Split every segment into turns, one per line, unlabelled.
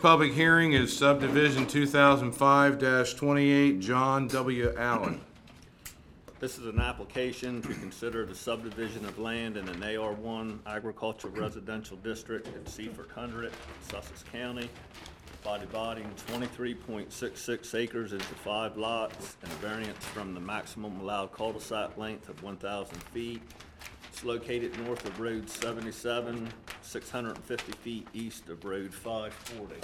public hearing is subdivision 2005-28, John W. Allen.
This is an application to consider the subdivision of land in an AR1 agricultural residential district in Seaford Hundred, Sussex County, dividing 23.66 acres into 5 lots and a variance from the maximum allowed cul-de-sac length of 1,000 feet. It's located north of Road 77, 650 feet east of Road 540.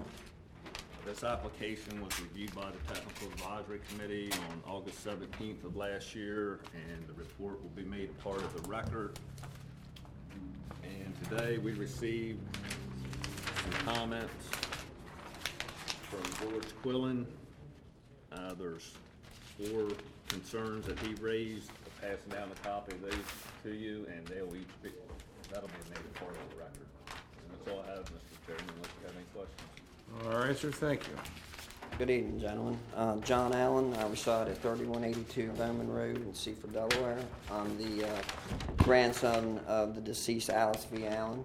This application was reviewed by the Technical Advisory Committee on August 17th of last year, and the report will be made part of the record. And today we received some comments from George Quillen. There's 4 concerns that he raised. I'll pass down a copy of those to you, and that'll be made a part of the record. And that's all I have, Mr. Chairman, unless you have any questions.
All right, sir, thank you.
Good evening, gentlemen. John Allen. I reside at 3182 Bowman Road in Seaford, Delaware. I'm the grandson of the deceased Alice V. Allen.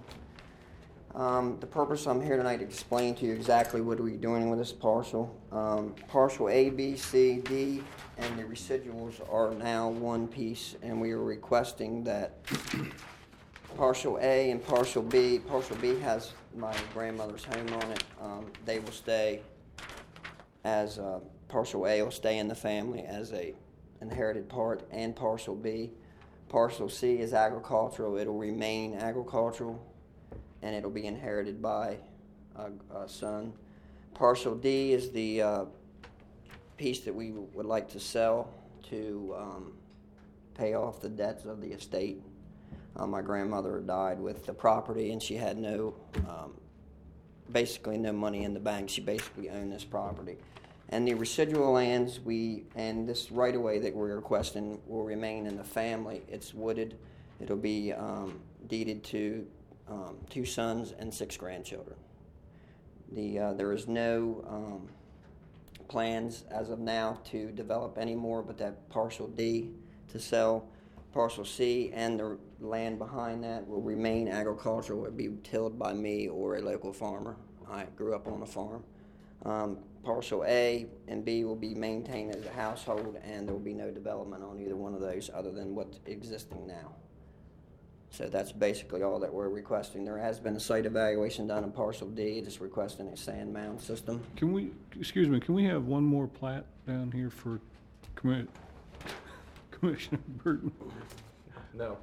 The purpose I'm here tonight to explain to you exactly what we're doing with this parcel. Parcel A, B, C, D, and the residuals are now one piece, and we are requesting that Parcel A and Parcel B has my grandmother's home on it. They will stay as Parcel A will stay in the family as a inherited part, and Parcel B. Parcel C is agricultural. It'll remain agricultural, and it'll be inherited by a son. Parcel D is the piece that we would like to sell to pay off the debts of the estate. My grandmother died with the property, and she had basically no money in the bank. She basically owned this property. And the residual lands, and this right-of-way that we're requesting will remain in the family. It's wooded. It'll be deeded to 2 sons and 6 grandchildren. There is no plans as of now to develop any more but that Parcel D to sell. Parcel C and the land behind that will remain agricultural. It will be tilled by me or a local farmer. I grew up on a farm. Parcel A and B will be maintained as a household, and there will be no development on either one of those other than what's existing now. So that's basically all that we're requesting. There has been a site evaluation done in Parcel D, just requesting a sand mound system.
Can we have one more plat down here for Commissioner Burton?
No.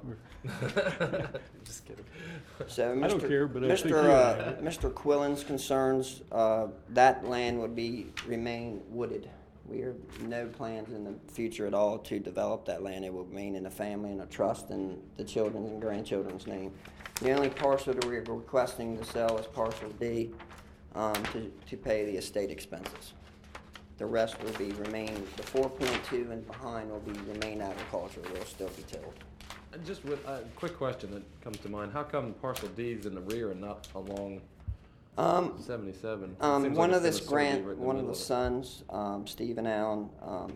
Just kidding.
So
I don't care, but I think
Mr. Quillen's concerns, that land would remain wooded. We have no plans in the future at all to develop that land. It will remain in the family and a trust in the children's and grandchildren's name. The only parcel that we're requesting to sell is Parcel D to pay the estate expenses. The rest will remain, the 4.2 and behind will remain agricultural. They'll still be tilled.
Just with a quick question that comes to mind: how come Parcel D's in the rear and not along 77?
One of the sons, Stephen Allen,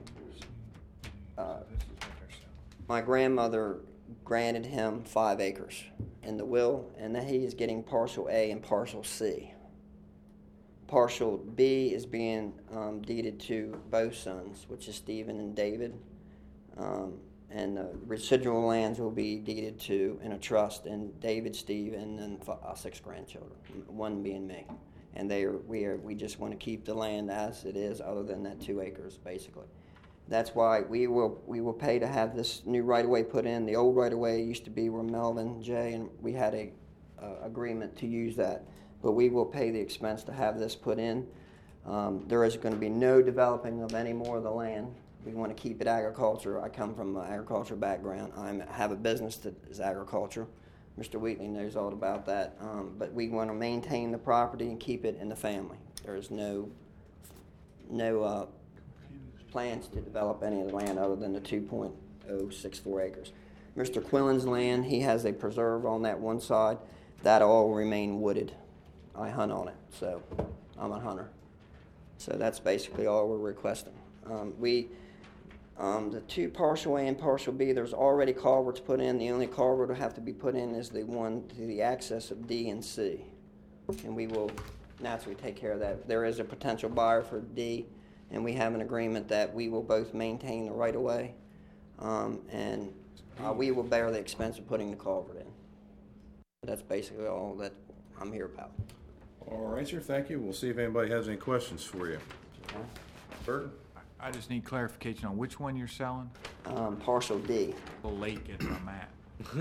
my grandmother granted him 5 acres in the will, and that he is getting Parcel A and Parcel C. Parcel B is being deeded to both sons, which is Stephen and David. And the residual lands will be deeded to in a trust, and David, Steve, and then 6 grandchildren, one being me. And we just want to keep the land as it is, other than that 2 acres, basically. That's why we will pay to have this new right-of-way put in. The old right-of-way used to be where Melvin, Jay, and we had a agreement to use that. But we will pay the expense to have this put in. There is going to be no developing of any more of the land. We want to keep it agriculture. I come from an agriculture background. I have a business that is agriculture. Mr. Wheatley knows all about that. But we want to maintain the property and keep it in the family. There is no plans to develop any of the land other than the 2.064 acres. Mr. Quillen's land, he has a preserve on that one side. That all will remain wooded. I hunt on it, so I'm a hunter. So that's basically all we're requesting. The 2 Parcel A and Parcel B, there's already culverts put in. The only culvert will have to be put in is the one to the access of D and C. And we will naturally take care of that. There is a potential buyer for D, and we have an agreement that we will both maintain the right-of-way, and we will bear the expense of putting the culvert in. That's basically all that I'm here about.
All right, sir, thank you. We'll see if anybody has any questions for you. Burton?
I just need clarification on which one you're selling.
Parcel D.
A little late getting my map.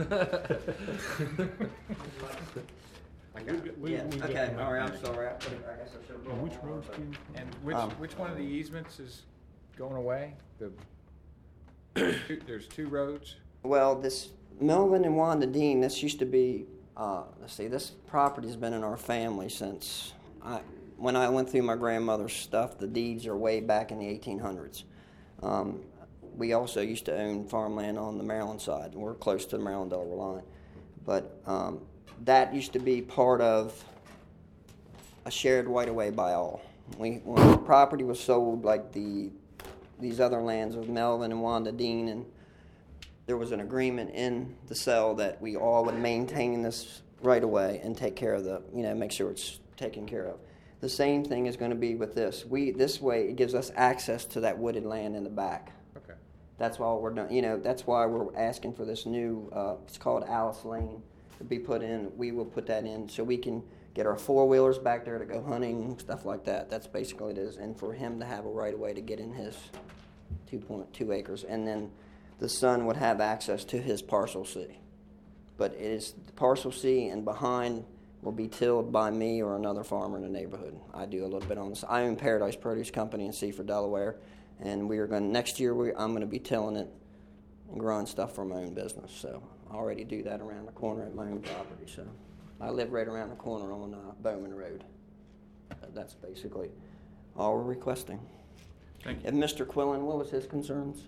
Yeah, okay, all right, I'm sorry. I guess I should have brought
Which
one.
roads do you?
And which one of the easements is going away? There's two roads?
Well, this Melvin and Wanda Dean, this used to be, let's see, this property's been in our family since, when I went through my grandmother's stuff, the deeds are way back in the 1800s. We also used to own farmland on the Maryland side. We're close to the Maryland-Delaware line. But that used to be part of a shared right-of-way by all. When the property was sold, like these other lands of Melvin and Wanda Dean, and there was an agreement in the sale that we all would maintain this right-of-way and take care of make sure it's taken care of. The same thing is going to be with this. This way, it gives us access to that wooded land in the back.
Okay.
That's why we're doing. That's why we're asking for this new. It's called Alice Lane to be put in. We will put that in so we can get our 4-wheelers back there to go hunting, stuff like that. That's basically what it is. And for him to have a right of way to get in his 2.2 acres, and then the son would have access to his parcel C. But it is parcel C, and behind will be tilled by me or another farmer in the neighborhood. I do a little bit on this. I own Paradise Produce Company in Seaford, Delaware, and we are going next year. I'm going to be tilling it and growing stuff for my own business. So I already do that around the corner at my own property. So I live right around the corner on Bowman Road. That's basically all we're requesting.
Thank you.
And Mr. Quillen, what was his concerns?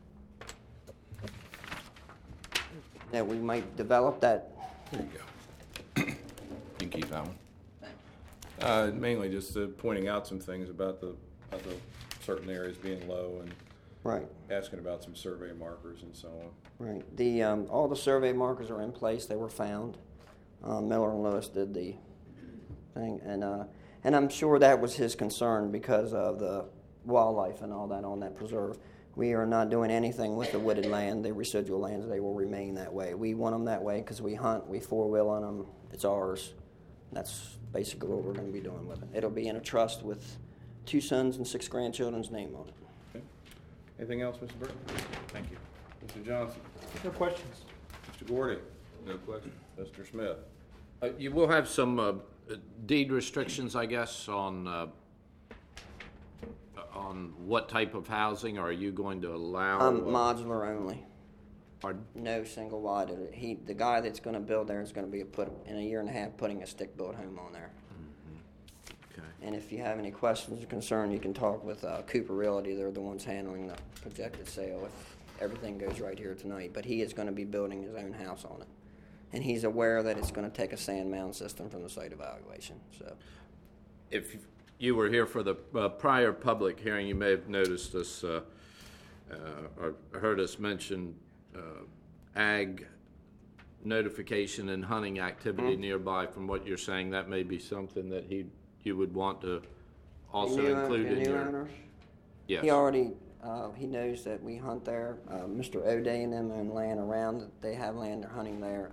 That we might develop that.
There you go. You can keep that one. Mainly just pointing out some things about the certain areas being low and
Right.
asking about some survey markers and so on.
Right. The all the survey markers are in place. They were found. Miller and Lewis did the thing, and I'm sure that was his concern because of the wildlife and all that on that preserve. We are not doing anything with the wooded land, the residual lands. They will remain that way. We want them that way because we hunt, we 4-wheel on them. It's ours. That's basically what we're going to be doing with it. It'll be in a trust with 2 sons and 6 grandchildren's name on it.
Okay. Anything else, Mr. Burton?
Thank you.
Mr. Johnson?
No questions.
Mr. Gordy? No question. Mr. Smith?
You will have some deed restrictions, I guess, on what type of housing are you going to allow?
Modular only.
Pardon?
No single wide. The guy that's going to build there is going to be in a year and a half putting a stick-built home on there.
Okay.
And if you have any questions or concern, you can talk with Cooper Realty. They're the ones handling the projected sale if everything goes right here tonight. But he is going to be building his own house on it. And he's aware that it's going to take a sand mound system from the site evaluation. So,
If you were here for the prior public hearing, you may have noticed this or heard us mention ag notification and hunting activity nearby. From what you're saying, that may be something that you would want to also include in your
owners.
Yes.
He already he knows that we hunt there. Mr. O'Day and them own land around it. They have land. They're hunting there.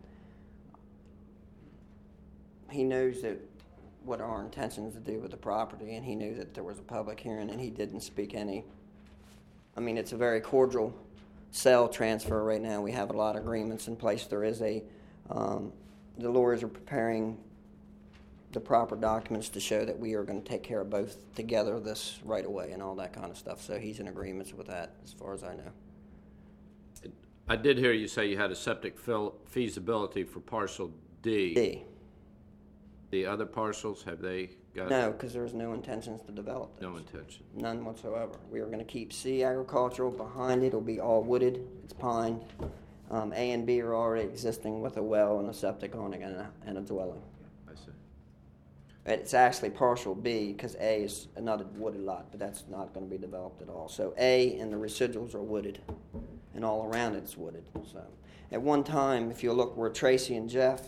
He knows that what our intentions to do with the property, and he knew that there was a public hearing, and he didn't speak any. I mean, it's a very cordial sale transfer right now. We have a lot of agreements in place. There is the lawyers are preparing the proper documents to show that we are going to take care of both together this right away and all that kind of stuff. So he's in agreements with that as far as I know.
I did hear you say you had a septic feasibility for parcel D. The other parcels, have they got?
No, because there's no intentions to develop those.
No intention.
None whatsoever. We are going to keep C agricultural. Behind it will be all wooded. It's pine. A and B are already existing with a well and a septic on it and a dwelling.
I see.
It's actually partial B because A is another wooded lot, but that's not going to be developed at all. So A and the residuals are wooded, and all around it's wooded. So at one time, if you look where Tracy and Jeff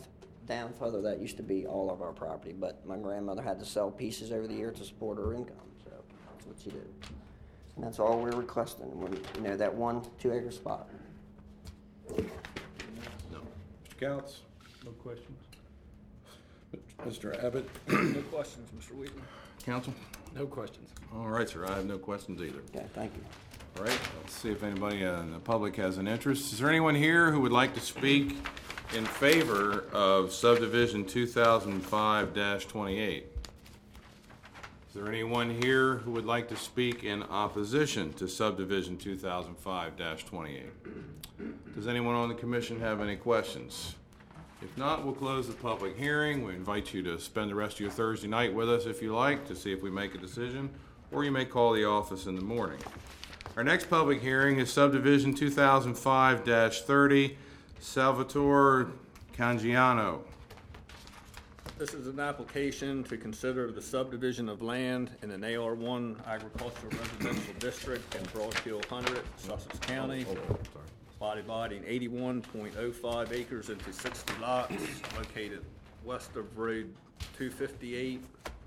down further, that used to be all of our property, but my grandmother had to sell pieces over the year to support her income, so that's what she did. And that's all we're requesting, that 1 2-acre spot.
Mr. Couts?
No questions?
Mr. Abbott?
No questions, Mr. Wheaton?
Council?
No questions.
All right, sir, I have no questions either.
Okay, thank you.
All right, let's see if anybody in the public has an interest. Is there anyone here who would like to speak in favor of subdivision 2005-28? Is there anyone here who would like to speak in opposition to subdivision 2005-28? Does anyone on the commission have any questions? If not, we'll close the public hearing. We invite you to spend the rest of your Thursday night with us if you like, to see if we make a decision, or you may call the office in the morning. Our next public hearing is subdivision 2005-30, Salvatore Cangiano.
This is an application to consider the subdivision of land in an AR1 agricultural residential district in Broad Hill 100, Sussex County. Dividing 81.05 acres into 60 lots, located west of Road 258,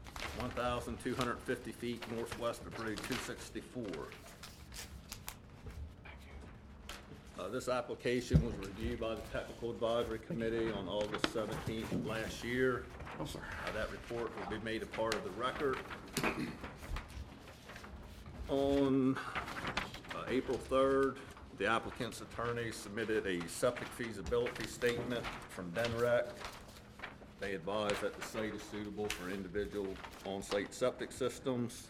1,250 feet northwest of Road 264. This application was reviewed by the Technical Advisory Committee on August 17th of last year. That report will be made a part of the record. On April 3rd, the applicant's attorney submitted a septic feasibility statement from DENREC. They advised that the site is suitable for individual on-site septic systems.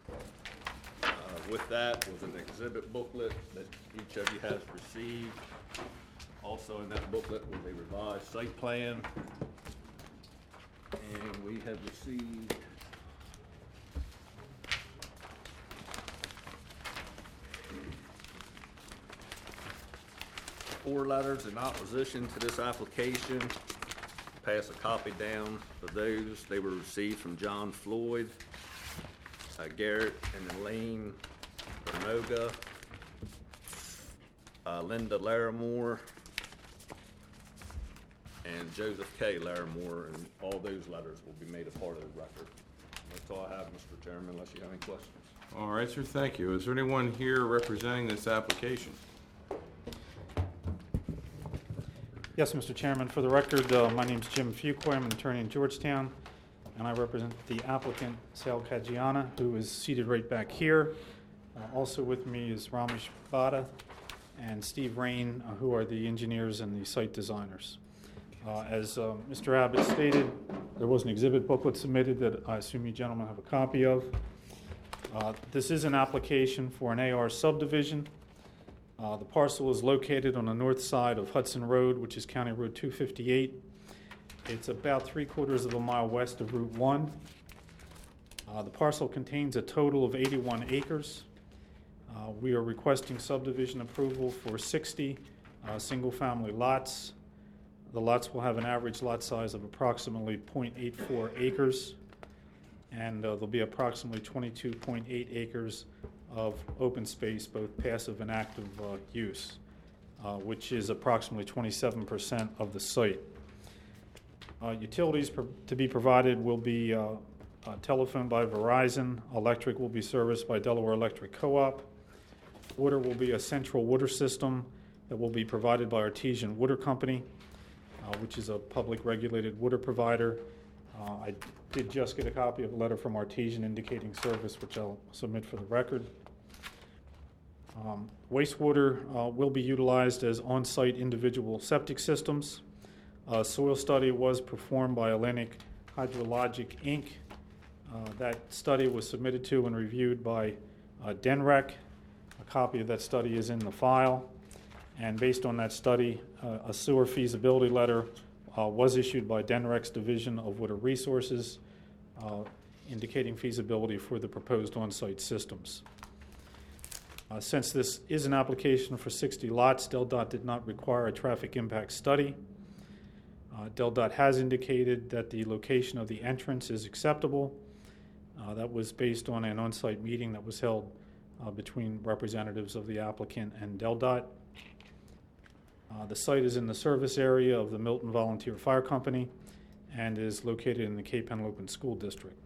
With that was an exhibit booklet that each of you has received. Also in that booklet was a revised site plan. And we have received four letters in opposition to this application. Pass a copy down for those. They were received from John Floyd, Garrett and Elaine Bernoga, Linda Larimore, and Joseph K. Larimore, and all those letters will be made a part of the record. That's all I have, Mr. Chairman, unless you have any questions.
All right, sir, thank you. Is there anyone here representing this application?
Yes, Mr. Chairman. For the record, my name is Jim Fuqua. I'm an attorney in Georgetown, and I represent the applicant, Sal Kajiana, who is seated right back here. Also with me is Ramesh Bhatta and Steve Rain, who are the engineers and the site designers. As Mr. Abbott stated, there was an exhibit booklet submitted that I assume you gentlemen have a copy of. This is an application for an AR subdivision. The parcel is located on the north side of Hudson Road, which is County Road 258. It's about 3/4 of a mile west of Route 1. The parcel contains a total of 81 acres. We are requesting subdivision approval for 60 single-family lots. The lots will have an average lot size of approximately 0.84 acres, and there'll be approximately 22.8 acres of open space, both passive and active use, which is approximately 27% of the site. Utilities to be provided will be telephone by Verizon, electric will be serviced by Delaware Electric Co-op, water will be a central water system that will be provided by Artesian Water Company, which is a public regulated water provider. I did just get a copy of a letter from Artesian indicating service, which I'll submit for the record. Wastewater will be utilized as on-site individual septic systems. A soil study was performed by Atlantic Hydrologic, Inc. That study was submitted to and reviewed by DENREC. A copy of that study is in the file. And based on that study, a sewer feasibility letter was issued by DENREC's Division of Water Resources, indicating feasibility for the proposed on-site systems. Since this is an application for 60 lots, DelDOT did not require a traffic impact study. DelDOT has indicated that the location of the entrance is acceptable. That was based on an on-site meeting that was held between representatives of the applicant and DelDOT. The site is in the service area of the Milton Volunteer Fire Company. and is located in the Cape Henlopen School District.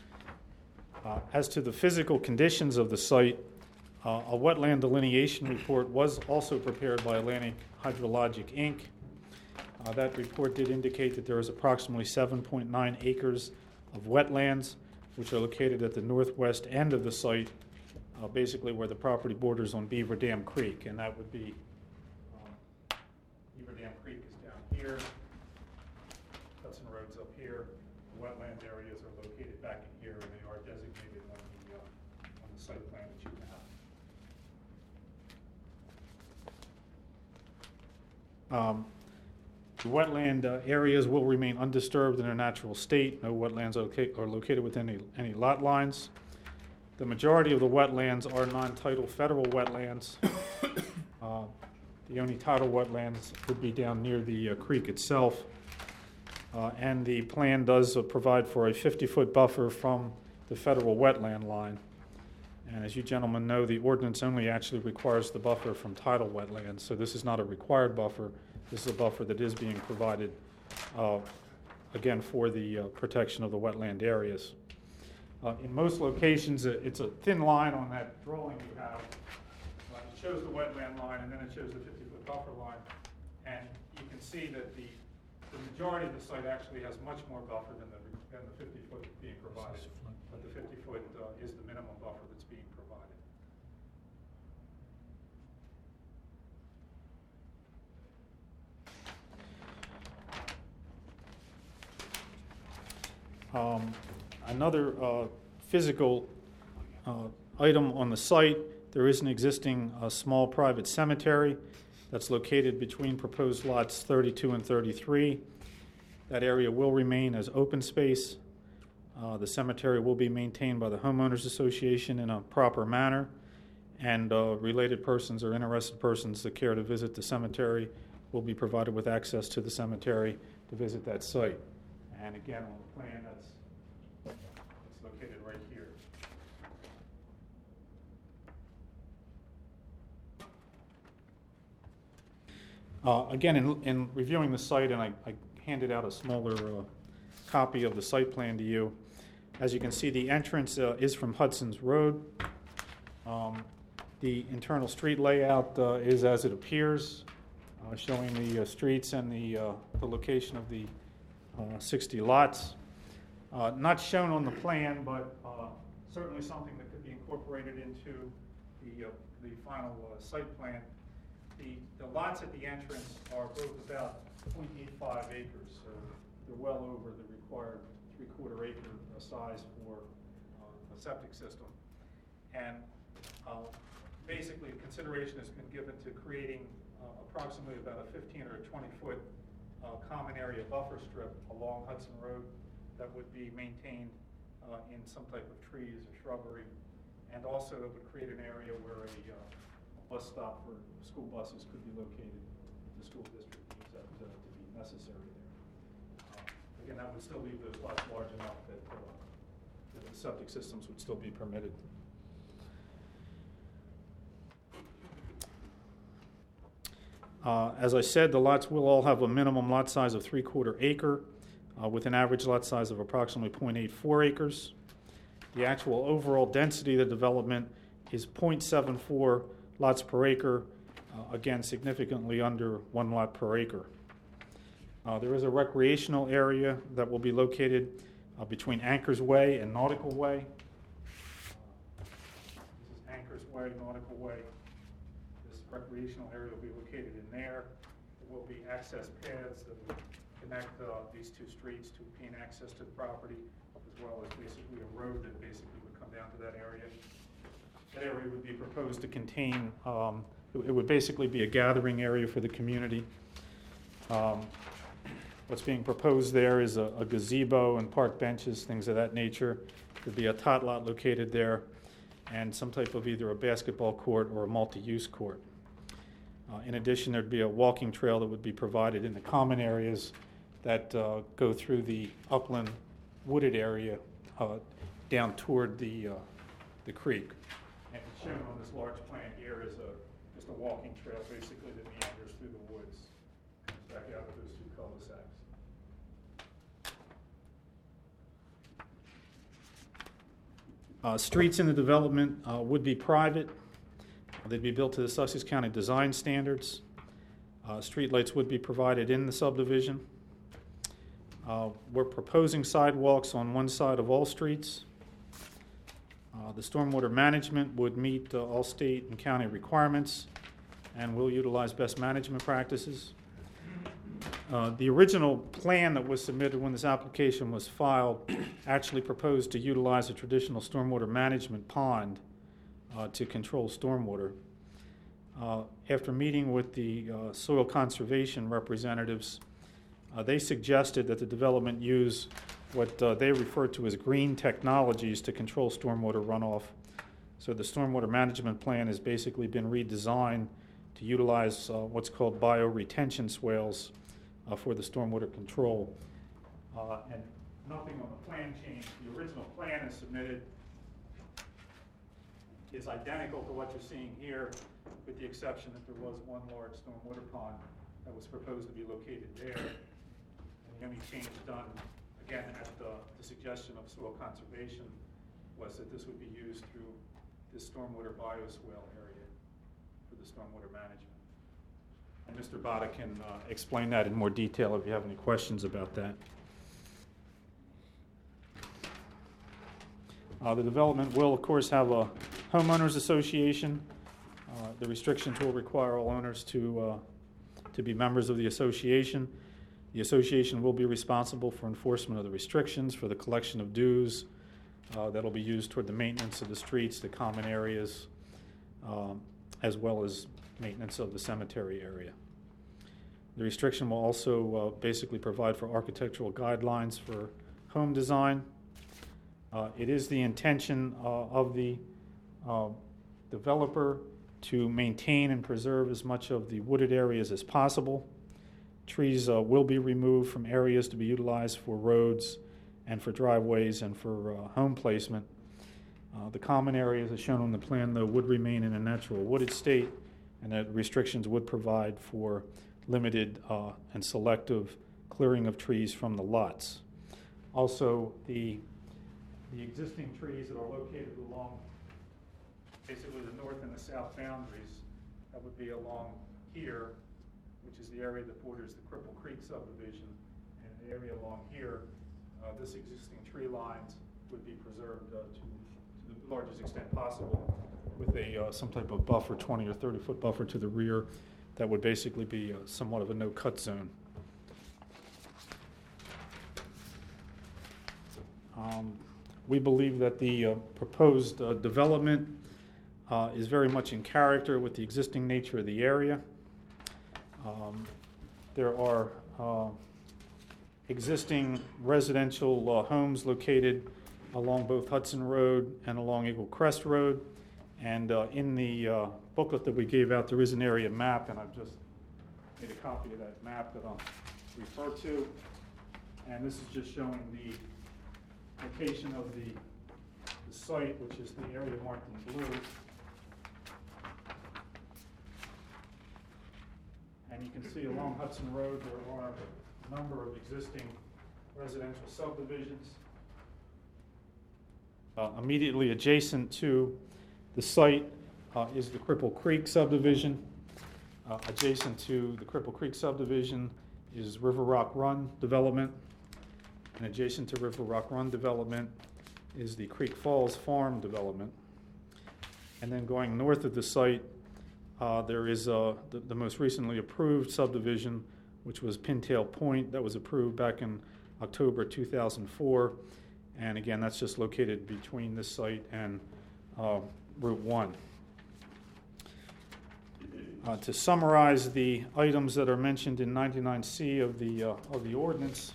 As to the physical conditions of the site, a wetland delineation report was also prepared by Atlantic Hydrologic, Inc. That report did indicate that there is approximately 7.9 acres of wetlands, which are located at the northwest end of the site, basically where the property borders on Beaver Dam Creek, and that would be Beaver Dam Creek is down here, Hudson Road's up here, the wetland areas are located back in here, and they are designated on the site plan that you have. The wetland areas will remain undisturbed in their natural state. No wetlands are located within any lot lines. The majority of the wetlands are non-tidal federal wetlands. The only tidal wetlands would be down near the creek itself. And the plan does provide for a 50-foot buffer from the federal wetland line. And as you gentlemen know, the ordinance only actually requires the buffer from tidal wetlands, so this is not a required buffer. This is a buffer that is being provided, again, for the protection of the wetland areas. In most locations, it's a thin line on that drawing you have. It shows the wetland line, and then it shows the 50-foot buffer line. And you can see that the majority of the site actually has much more buffer than the 50-foot being provided. But the 50-foot is the minimum buffer that's being provided. Another physical item on the site, there is an existing small private cemetery that's located between proposed lots 32 and 33. That area will remain as open space. The cemetery will be maintained by the Homeowners Association in a proper manner, and related persons or interested persons that care to visit the cemetery will be provided with access to the cemetery to visit that site. And again, on the plan, it's located right here. Again, in reviewing the site, and I handed out a smaller copy of the site plan to you. As you can see, the entrance is from Hudson's Road. The internal street layout is as it appears, showing the streets and the location of the 60 lots. Not shown on the plan, but certainly something that could be incorporated into the final site plan. The lots at the entrance are both about 0.85 acres, so they're well over the required 3/4 acre size for a septic system. And basically, consideration has been given to creating approximately about a 15 or a 20-foot common area buffer strip along Hudson Road that would be maintained in some type of trees or shrubbery, and also it would create an area where a bus stop for school buses could be located if the school district needs that to be necessary there. Again, that would still leave those lots large enough that the septic systems would still be permitted. As I said, the lots will all have a minimum lot size of 3/4 acre with an average lot size of approximately 0.84 acres. The actual overall density of the development is 0.74 lots per acre, again significantly under 1 lot per acre. There is a recreational area that will be located between Anchors Way and Nautical Way. This is Anchors Way, Nautical Way. This recreational area will be located in there. There will be access paths that will connect these two streets to gain access to the property, as well as basically a road that basically would come down to that area. That area would be proposed to contain, it would basically be a gathering area for the community. What's being proposed there is a gazebo and park benches, things of that nature. There'd be a tot lot located there, and some type of either a basketball court or a multi-use court. In addition, there'd be a walking trail that would be provided in the common areas that go through the upland wooded area down toward the creek. And shown on this large plan here is just a walking trail basically that meanders through the woods, back out of those two cul-de-sacs. Streets in the development would be private. They'd be built to the Sussex County design standards. Streetlights would be provided in the subdivision. We're proposing sidewalks on one side of all streets. The stormwater management would meet all state and county requirements and will utilize best management practices. The original plan that was submitted when this application was filed actually proposed to utilize a traditional stormwater management pond to control stormwater. After meeting with the soil conservation representatives, they suggested that the development use what they refer to as green technologies to control stormwater runoff. So the stormwater management plan has basically been redesigned to utilize what's called bioretention swales for the stormwater control. And nothing on the plan changed. The original plan is submitted is identical to what you're seeing here, with the exception that there was one large stormwater pond that was proposed to be located there. And the only change done, again, at the suggestion of soil conservation, was that this would be used through this stormwater bioswale area for the stormwater management. And Mr. Bada can explain that in more detail if you have any questions about that. The development will, of course, have a homeowners association. The restrictions will require all owners to be members of the association. The association will be responsible for enforcement of the restrictions, for the collection of dues that'll be used toward the maintenance of the streets, the common areas, as well as maintenance of the cemetery area. The restriction will also basically provide for architectural guidelines for home design. It is the intention of the developer to maintain and preserve as much of the wooded areas as possible. Trees will be removed from areas to be utilized for roads and for driveways and for home placement. The common areas, as shown on the plan, though, would remain in a natural wooded state, and that restrictions would provide for limited and selective clearing of trees from the lots. Also, the existing trees that are located along basically the north and the south boundaries, that would be along here, which is the area that borders the Cripple Creek subdivision, and the area along here, this existing tree lines would be preserved to the largest extent possible with some type of buffer, 20 or 30 foot buffer to the rear. That would basically be somewhat of a no-cut zone. We believe that the proposed development is very much in character with the existing nature of the area. There are existing residential homes located along both Hudson Road and along Eagle Crest Road. And in the booklet that we gave out, there is an area map, and I've just made a copy of that map that I'll refer to. And this is just showing the location of the site, which is the area marked in blue. And you can see along Hudson Road there are a number of existing residential subdivisions. Immediately adjacent to the site is the Cripple Creek subdivision. Adjacent to the Cripple Creek subdivision is River Rock Run development. And adjacent to River Rock Run development is the Creek Falls Farm development. And then going north of the site, there is the most recently approved subdivision, which was Pintail Point, that was approved back in October 2004. And again, that's just located between this site and Route 1. To summarize the items that are mentioned in 99C of the ordinance,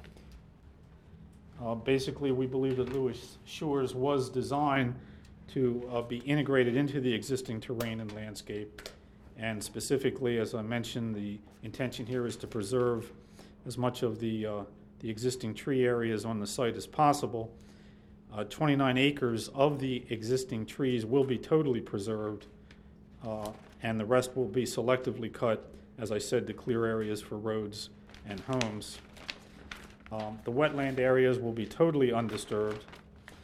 basically we believe that Lewis Shores was designed to be integrated into the existing terrain and landscape. And specifically, as I mentioned, the intention here is to preserve as much of the existing tree areas on the site as possible. 29 acres of the existing trees will be totally preserved, and the rest will be selectively cut, as I said, to clear areas for roads and homes. The wetland areas will be totally undisturbed.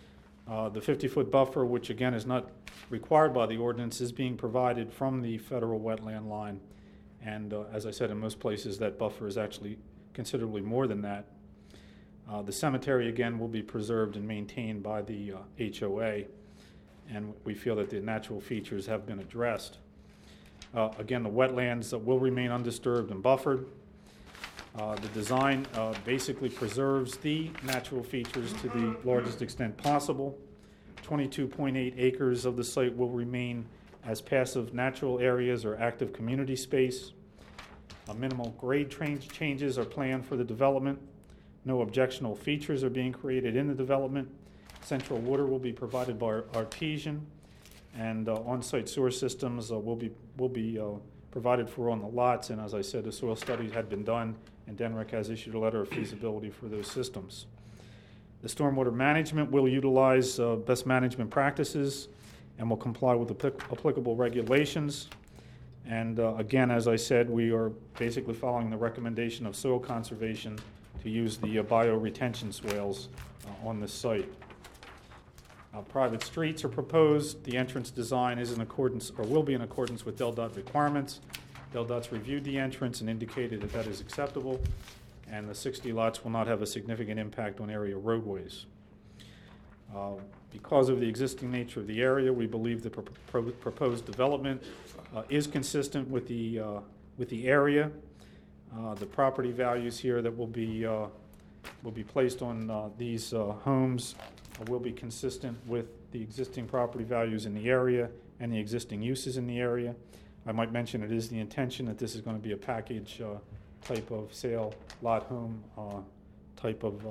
The 50-foot buffer, which again is not required by the ordinance, is being provided from the federal wetland line. And as I said, in most places, that buffer is actually considerably more than that. The cemetery, again, will be preserved and maintained by the HOA, and we feel that the natural features have been addressed. Again, the wetlands will remain undisturbed and buffered. The design basically preserves the natural features to the largest extent possible. 22.8 acres of the site will remain as passive natural areas or active community space. Minimal grade changes are planned for the development. No objectionable features are being created in the development. Central water will be provided by Artesian, and on-site sewer systems will be provided for on the lots. And as I said, the soil study had been done, and DENREC has issued a letter of feasibility for those systems. The stormwater management will utilize best management practices and will comply with applicable regulations. And again, as I said, we are basically following the recommendation of soil conservation to use the bioretention swales on this site. Private streets are proposed. The entrance design is in accordance, or will be in accordance with DelDOT requirements. DelDOT's reviewed the entrance and indicated that that is acceptable, and the 60 lots will not have a significant impact on area roadways. Because of the existing nature of the area, we believe the proposed development is consistent with the area. The property values here that will be placed on these homes will be consistent with the existing property values in the area and the existing uses in the area. I might mention it is the intention that this is going to be a package type of sale, lot home type of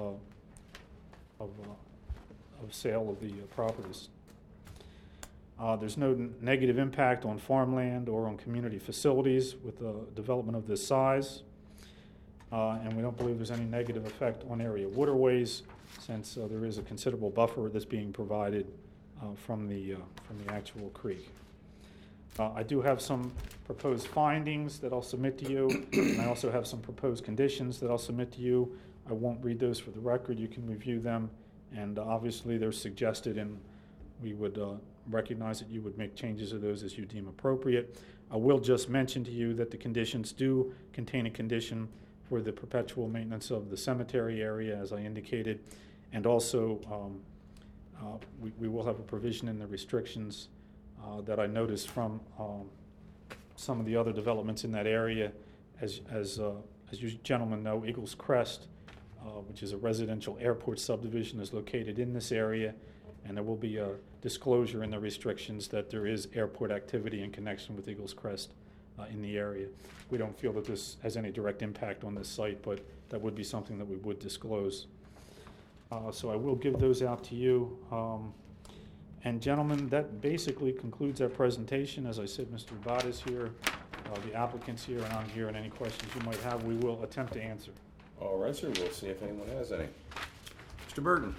sale of the properties. There's no negative impact on farmland or on community facilities with the development of this size. And we don't believe there's any negative effect on area waterways, since there is a considerable buffer that's being provided from the actual creek. I do have some proposed findings that I'll submit to you, and I also have some proposed conditions that I'll submit to you. I won't read those for the record. You can review them, and obviously they're suggested, and we would recognize that you would make changes to those as you deem appropriate. I will just mention to you that the conditions do contain a condition for the perpetual maintenance of the cemetery area, as I indicated, and also we will have a provision in the restrictions that I noticed from some of the other developments in that area. As you gentlemen know, Eagles Crest, which is a residential airport subdivision, is located in this area, and there will be a disclosure in the restrictions that there is airport activity in connection with Eagles Crest in the area. We don't feel that this has any direct impact on this site, but that would be something that we would disclose. So I will give those out to you. And gentlemen, that basically concludes our presentation. As I said, Mr. Abad is here, the applicant's here, and I'm here, and any questions you might have, we will attempt to answer.
All right, sir, we'll see if anyone has any. Mr. Burton?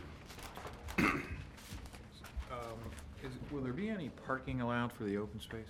Will there be any parking allowed for the open space?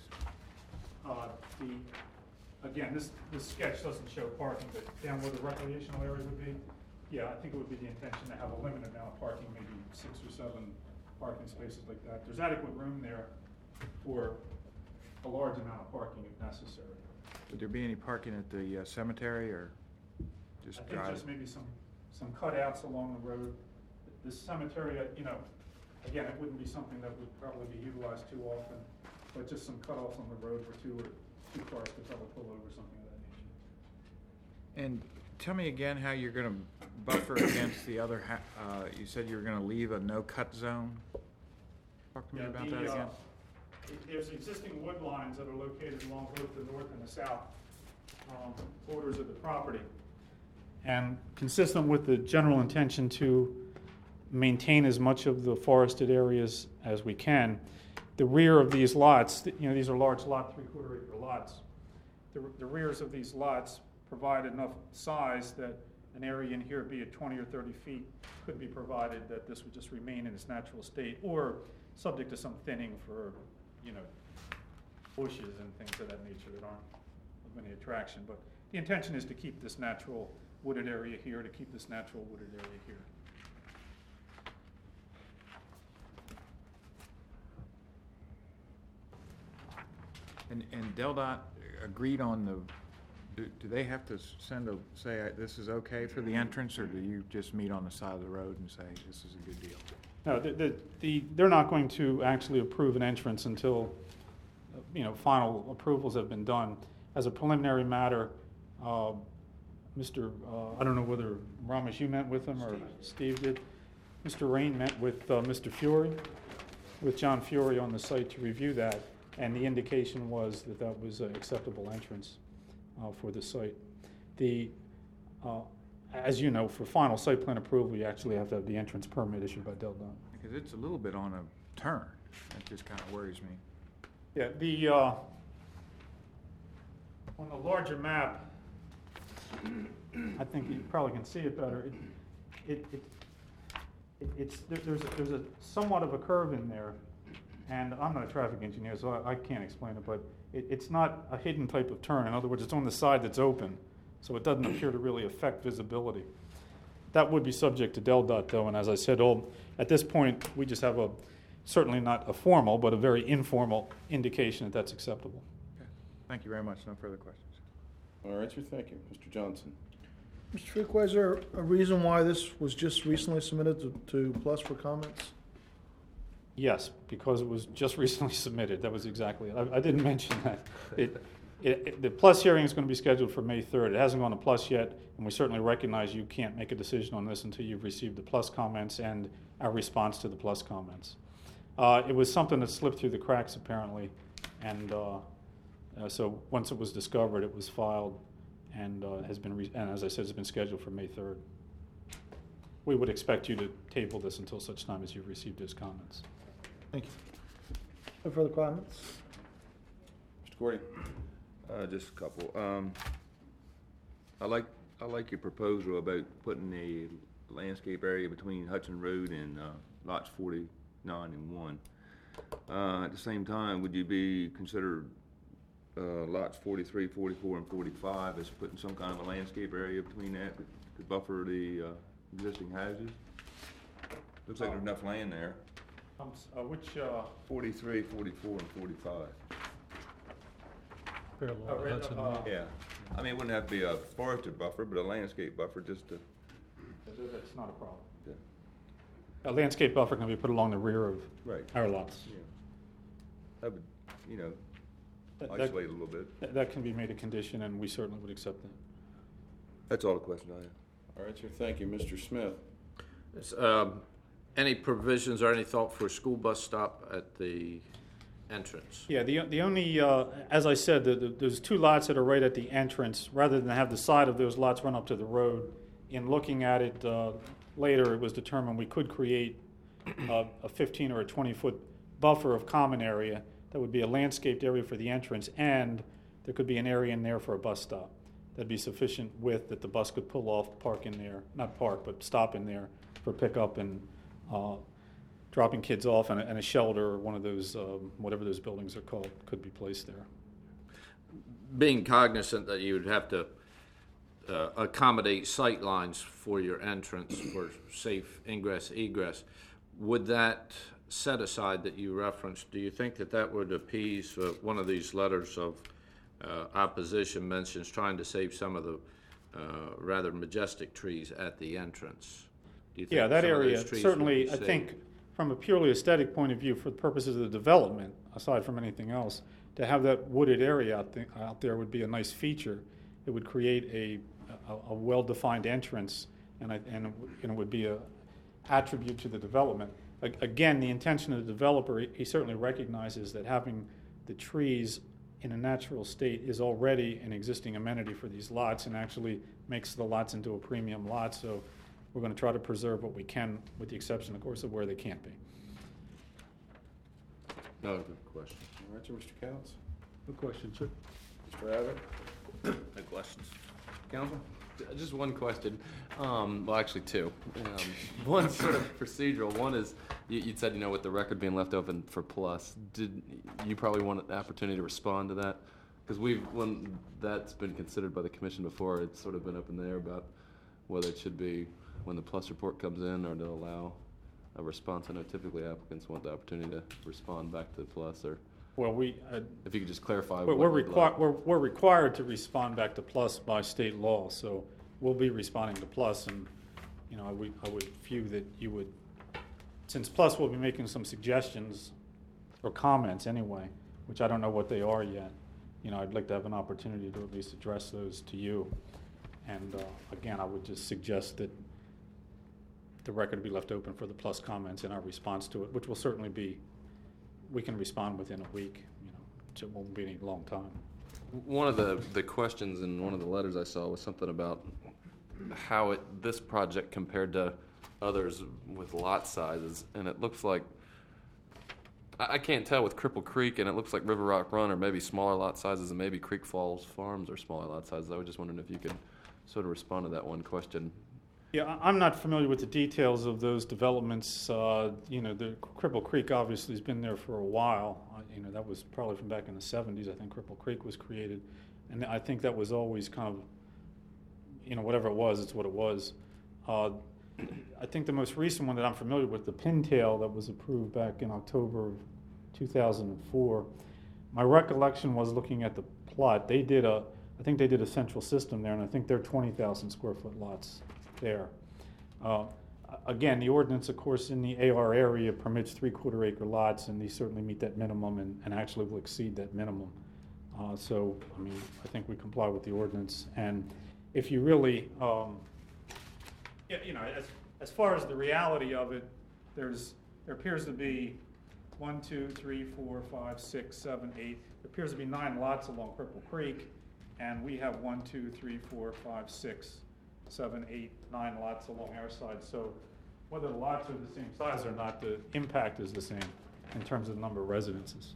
Again, this sketch doesn't show parking, but down where the recreational area would be, yeah, I think it would be the intention to have a limited amount of parking, maybe 6 or 7 parking spaces like that. There's adequate room there for a large amount of parking if necessary.
Would there be any parking at the cemetery, or just
I think
drive?
just maybe some cutouts along the road. The cemetery, again, it wouldn't be something that would probably be utilized too often, but just some cutoffs on the road where two cars could probably pull over, something of that nature.
And tell me again how you're going to buffer against the other. You said you were going to leave a no-cut zone. Talk to me about that again.
There's existing wood lines that are located along both the north and the south borders of the property. And consistent with the general intention to maintain as much of the forested areas as we can, the rear of these lots, these are large lot, 3/4 acre lots. The rears of these lots provide enough size that an area in here, be it 20 or 30 feet, could be provided that this would just remain in its natural state, or subject to some thinning for, bushes and things of that nature that aren't of any attraction. But the intention is to keep this natural wooded area here, to keep this natural wooded area here.
And DelDOT agreed on do they have to say this is okay for the entrance, or do you just meet on the side of the road and say this is a good deal?
No, they're not going to actually approve an entrance until, final approvals have been done. As a preliminary matter, I don't know whether Ramesh, you met with him or Steve did. Mr. Rain met with Mr. Fury, with John Fury on the site to review that, and the indication was that that was an acceptable entrance for the site. As you know, for final site plan approval, you actually have to have the entrance permit issued by DelDOT.
Because it's a little bit on a turn. That just kind of worries me.
Yeah, on the larger map, I think you probably can see it better. There's a somewhat of a curve in there, and I'm not a traffic engineer, so I can't explain it, but it's not a hidden type of turn. In other words, it's on the side that's open, so it doesn't appear to really affect visibility. That would be subject to DelDOT, though, and as I said, at this point, we just have certainly not a formal, but a very informal indication that that's acceptable.
Okay. Thank you very much. No further questions.
All right, sir, thank you. Mr. Johnson.
Mr. Fuqua, is there a reason why this was just recently submitted to Plus for comments?
Yes, because it was just recently submitted. That was exactly it. I didn't mention that. The Plus hearing is going to be scheduled for May 3rd. It hasn't gone to Plus yet, and we certainly recognize you can't make a decision on this until you've received the Plus comments and our response to the Plus comments. It was something that slipped through the cracks, apparently, and so once it was discovered, it was filed and has been, and as I said, it's been scheduled for May 3rd. We would expect you to table this until such time as you've received those comments.
Thank you. No further comments?
Mr. Gordy.
Just a couple. I like your proposal about putting the landscape area between Hudson Road and lots 49 and 1. At the same time, would you be considered lots 43, 44, and 45 as putting some kind of a landscape area between that to buffer the existing houses? Looks like there's enough land there.
Which?
43, 44, and 45. Yeah. I mean, it wouldn't have to be a forested buffer, but a landscape buffer just to...
That's not a problem.
Yeah.
A landscape buffer can be put along the rear of our lots.
Yeah. That would, isolate a little bit.
That can be made a condition, and we certainly would accept that.
That's all the questions I have.
All right, sir, thank you. Mr. Smith.
Any provisions or any thought for a school bus stop at the entrance?
Yeah, the only, as I said, there's two lots that are right at the entrance. Rather than have the side of those lots run up to the road, in looking at it later, it was determined we could create a 15 or a 20-foot buffer of common area that would be a landscaped area for the entrance, and there could be an area in there for a bus stop. That'd be sufficient width that the bus could pull off, park in there, not park, but stop in there for pickup and dropping kids off, and a shelter or one of those, whatever those buildings are called, could be placed there.
Being cognizant that you would have to accommodate sight lines for your entrance for safe ingress, egress, would that set aside that you referenced, do you think that would appease one of these letters of opposition mentions trying to save some of the rather majestic trees at the entrance? Do you think
that
some of
area,
those trees
certainly,
would
I
be
think,
saved?
from a purely aesthetic point of view, for the purposes of the development, aside from anything else, to have that wooded area out there would be a nice feature. It would create a well-defined entrance, and it would be a attribute to the development. Again, the intention of the developer, he certainly recognizes that having the trees in a natural state is already an existing amenity for these lots, and actually makes the lots into a premium lot. So we're going to try to preserve what we can, with the exception, of course, of where they can't be.
No good question.
All right, sir, Mr. Counts.
No question, sir.
Mr. Abbott.
No questions.
Counsel.
Just one question. Well, actually two. One sort of procedural. One is, you said, with the record being left open for Plus, did you probably want an opportunity to respond to that? Because when that's been considered by the commission before, it's sort of been up in the air about whether it should be when the Plus report comes in or to allow a response. I know typically applicants want the opportunity to respond back to the Plus, or
Well,
If you could just clarify.
we're
what you'd like.
required to respond back to Plus by state law, so we'll be responding to Plus, and, you know, I would view that you would, since Plus will be making some suggestions or comments anyway, which I don't know what they are yet, you know, I'd like to have an opportunity to at least address those to you. And again, I would just suggest that the record be left open for the Plus comments in our response to it, which will certainly be, we can respond within a week, you know, it won't be any long time.
One of the questions in one of the letters I saw was something about how this project compared to others with lot sizes, and it looks like, I can't tell with Cripple Creek, and it looks like River Rock Run are maybe smaller lot sizes, and maybe Creek Falls Farms are smaller lot sizes. I was just wondering if you could sort of respond to that one question.
Yeah, I'm not familiar with the details of those developments. You know, the Cripple Creek obviously has been there for a while. You know, that was probably from back in the 70s. I think Cripple Creek was created. And I think that was always kind of, you know, whatever it was, it's what it was. I think the most recent one that I'm familiar with, the Pintail that was approved back in October of 2004, my recollection was looking at the plot, I think they did a central system there, and I think they're 20,000 square foot lots there. Again, the ordinance, of course, in the AR area permits 3/4 acre lots, and these certainly meet that minimum and actually will exceed that minimum. So, I mean, I think we comply with the ordinance. And if you really, you know, as far as the reality of it, there appears to be 1, 2, 3, 4, 5, 6, 7, 8. There appears to be 9 lots along Cripple Creek, and we have 1, 2, 3, 4, 5, 6, 7, 8, 9 lots along our side. So whether the lots are the same size or not, the impact is the same in terms of the number of residences.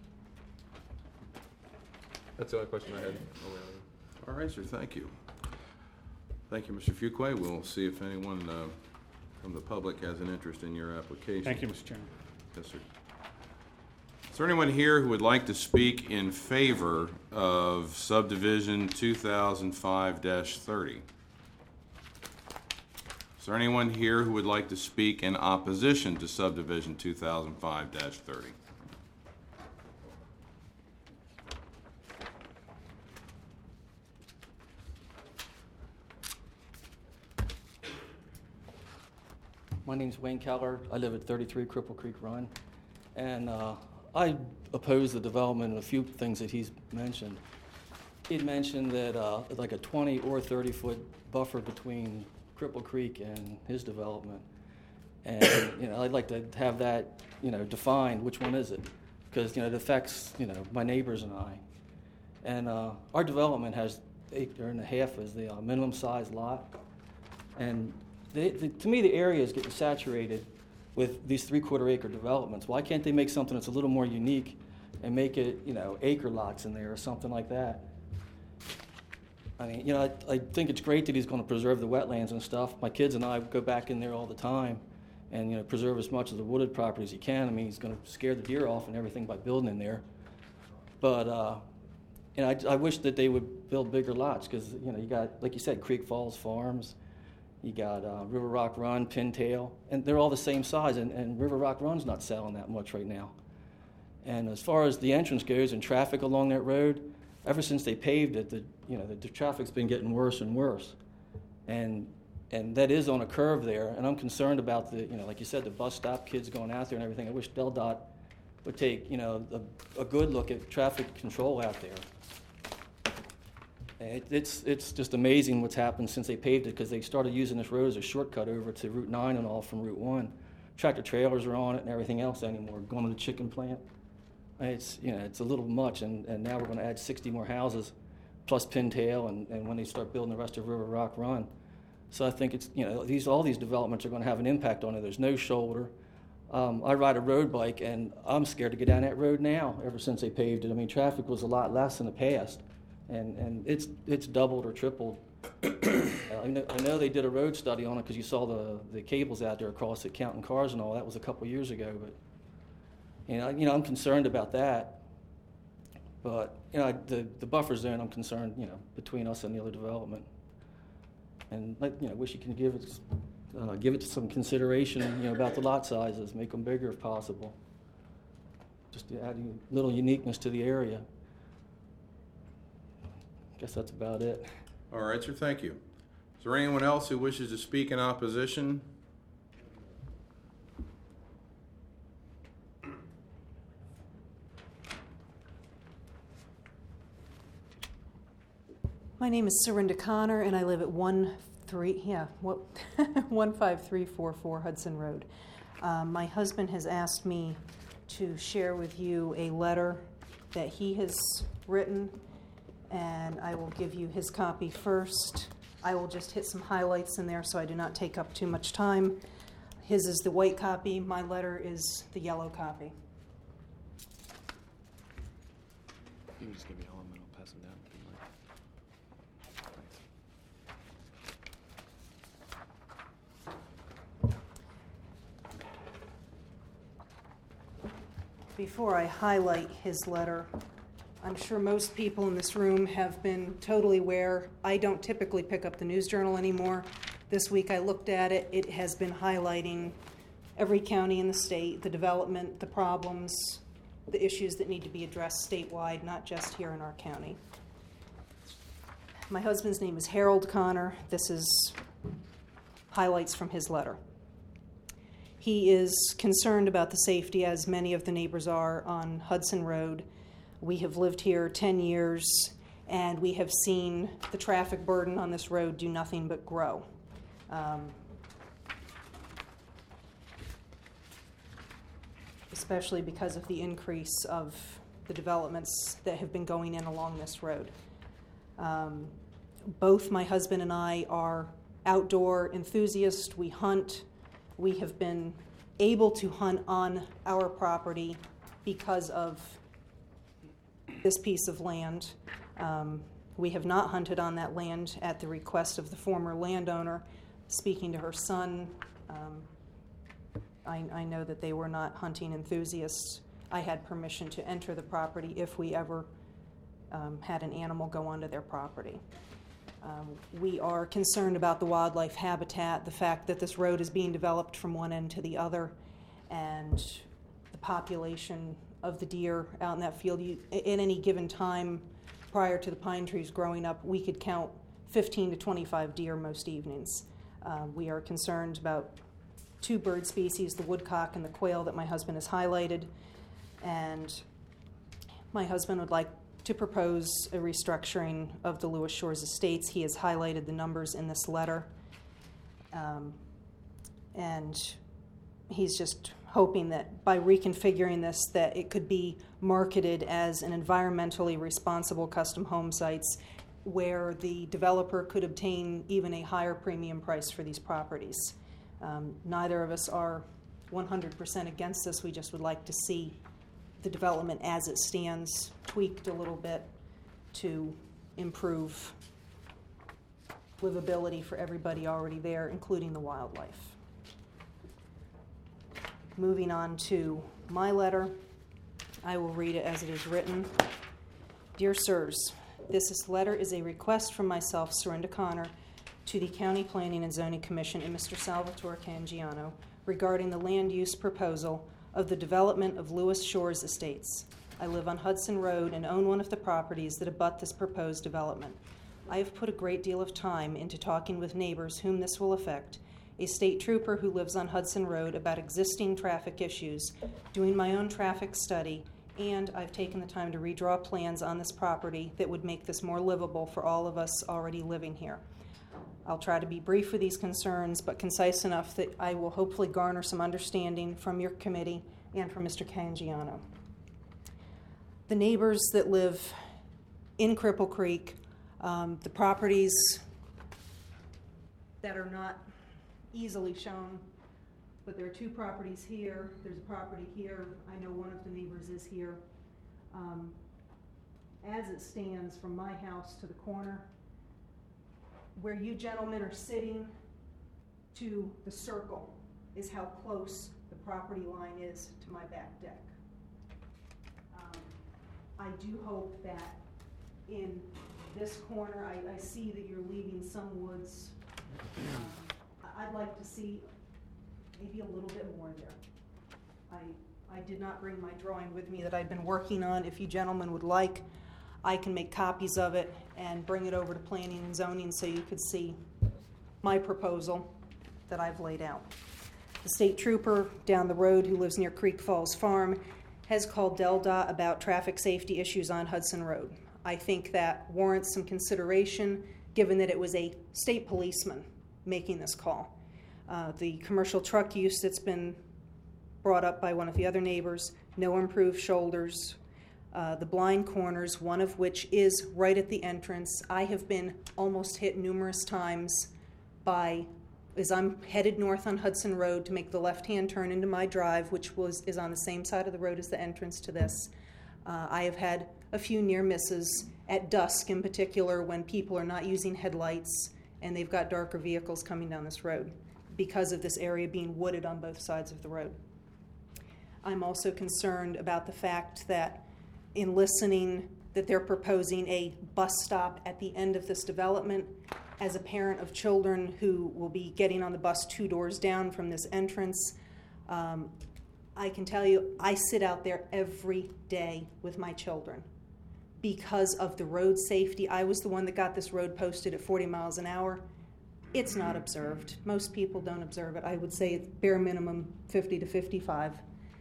That's the only question I had.
All right, sir, thank you. Thank you, Mr. Fuqua. We'll see if anyone from the public has an interest in your application.
Thank you, Mr. Chairman.
Yes, sir. Is there anyone here who would like to speak in favor of subdivision 2005-30? Is there anyone here who would like to speak in opposition to subdivision 2005-30?
My name's Wayne Keller. I live at 33 Cripple Creek Run. And I oppose the development of a few things that he's mentioned. He'd mentioned that like a 20 or 30 foot buffer between Cripple Creek and his development. And, you know, I'd like to have that, you know, defined, which one is it? Because, you know, it affects, you know, my neighbors and I. And our development has 1.5 acres as the minimum size lot. And to me, the area is getting saturated with these 3/4 acre developments. Why can't they make something that's a little more unique and make it, you know, acre lots in there or something like that? I mean, you know, I think it's great that he's going to preserve the wetlands and stuff. My kids and I go back in there all the time and, you know, preserve as much of the wooded property as he can. I mean, he's going to scare the deer off and everything by building in there. But, you know, I wish that they would build bigger lots because, you know, you got, like you said, Creek Falls Farms. You got River Rock Run, Pintail, and they're all the same size, and River Rock Run's not selling that much right now. And as far as the entrance goes and traffic along that road, ever since they paved it, the traffic's been getting worse and worse. And that is on a curve there, and I'm concerned about the, you know, like you said, the bus stop, kids going out there and everything. I wish DelDOT would take, you know, a good look at traffic control out there. It's just amazing what's happened since they paved it because they started using this road as a shortcut over to Route 9 and all from Route 1. Tractor trailers are on it and everything else anymore, going to the chicken plant. It's, you know, it's a little much, and now we're going to add 60 more houses plus Pintail and when they start building the rest of River Rock Run. So I think it's, you know, all these developments are going to have an impact on it. There's no shoulder. I ride a road bike, and I'm scared to get down that road now ever since they paved it. I mean, traffic was a lot less in the past. And it's doubled or tripled. I know they did a road study on it because you saw the cables out there across it counting cars and all. That was a couple years ago, but you know I'm concerned about that. But you know the buffer's there, and I'm concerned, you know, between us and the other development. And wish you can give it some consideration, you know, about the lot sizes, make them bigger if possible. just to add a little uniqueness to the area. Guess that's about it.
All right, sir, thank you. Is there anyone else who wishes to speak in opposition?
My name is Serinda Connor, and I live at 15344 Hudson Road. My husband has asked me to share with you a letter that he has written, and I will give you his copy first. I will just hit some highlights in there so I do not take up too much time. His is the white copy. My letter is the yellow copy.
You can just give me all of them and I'll pass them down.
Before I highlight his letter, I'm sure most people in this room have been totally aware. I don't typically pick up the News Journal anymore. This week I looked at it. It has been highlighting every county in the state, the development, the problems, the issues that need to be addressed statewide, not just here in our county. My husband's name is Harold Connor. This is highlights from his letter. He is concerned about the safety, as many of the neighbors are, on Hudson Road. We have lived here 10 years, and we have seen the traffic burden on this road do nothing but grow. Especially because of the increase of the developments that have been going in along this road. Both my husband and I are outdoor enthusiasts. We hunt. We have been able to hunt on our property because of this piece of land. We have not hunted on that land at the request of the former landowner. Speaking to her son, I know that they were not hunting enthusiasts. I had permission to enter the property if we ever had an animal go onto their property. We are concerned about the wildlife habitat, the fact that this road is being developed from one end to the other, and the population of the deer out in that field. At any given time prior to the pine trees growing up, we could count 15 to 25 deer most evenings. We are concerned about two bird species, the woodcock and the quail, that my husband has highlighted, and my husband would like to propose a restructuring of the Lewis Shores Estates. He has highlighted the numbers in this letter, and he's just hoping that by reconfiguring this, that it could be marketed as an environmentally responsible custom home sites where the developer could obtain even a higher premium price for these properties. Neither of us are 100% against this. We just would like to see the development as it stands tweaked a little bit to improve livability for everybody already there, including the wildlife. Moving on to my letter, I will read it as it is written. Dear Sirs, this letter is a request from myself, Serinda Connor, to the County Planning and Zoning Commission and Mr. Salvatore Cangiano regarding the land use proposal of the development of Lewis Shores Estates. I live on Hudson Road and own one of the properties that abut this proposed development. I have put a great deal of time into talking with neighbors whom this will affect, a state trooper who lives on Hudson Road, about existing traffic issues, doing my own traffic study, and I've taken the time to redraw plans on this property that would make this more livable for all of us already living here. I'll try to be brief with these concerns, but concise enough that I will hopefully garner some understanding from your committee and from Mr. Cangiano. The neighbors that live in Cripple Creek, the properties that are not easily shown, but there are two properties here. There's a property here. I know one of the neighbors is here. As it stands from my house to the corner, where you gentlemen are sitting to the circle is how close the property line is to my back deck. I do hope that in this corner, I see that you're leaving some woods. I'd like to see maybe a little bit more there. I did not bring my drawing with me that I'd been working on. If you gentlemen would like, I can make copies of it and bring it over to planning and zoning so you could see my proposal that I've laid out. The state trooper down the road who lives near Creek Falls Farm has called DelDOT about traffic safety issues on Hudson Road. I think that warrants some consideration given that it was a state policeman making this call. The commercial truck use that's been brought up by one of the other neighbors, no improved shoulders, the blind corners, one of which is right at the entrance. I have been almost hit numerous times as I'm headed north on Hudson Road to make the left-hand turn into my drive, which is on the same side of the road as the entrance to this. I have had a few near misses at dusk in particular when people are not using headlights and they've got darker vehicles coming down this road because of this area being wooded on both sides of the road. I'm also concerned about the fact that in listening that they're proposing a bus stop at the end of this development. As a parent of children who will be getting on the bus 2 doors down from this entrance, I can tell you I sit out there every day with my children because of the road safety. I was the one that got this road posted at 40 miles an hour. It's not observed. Most people don't observe it. I would say it's bare minimum 50 to 55.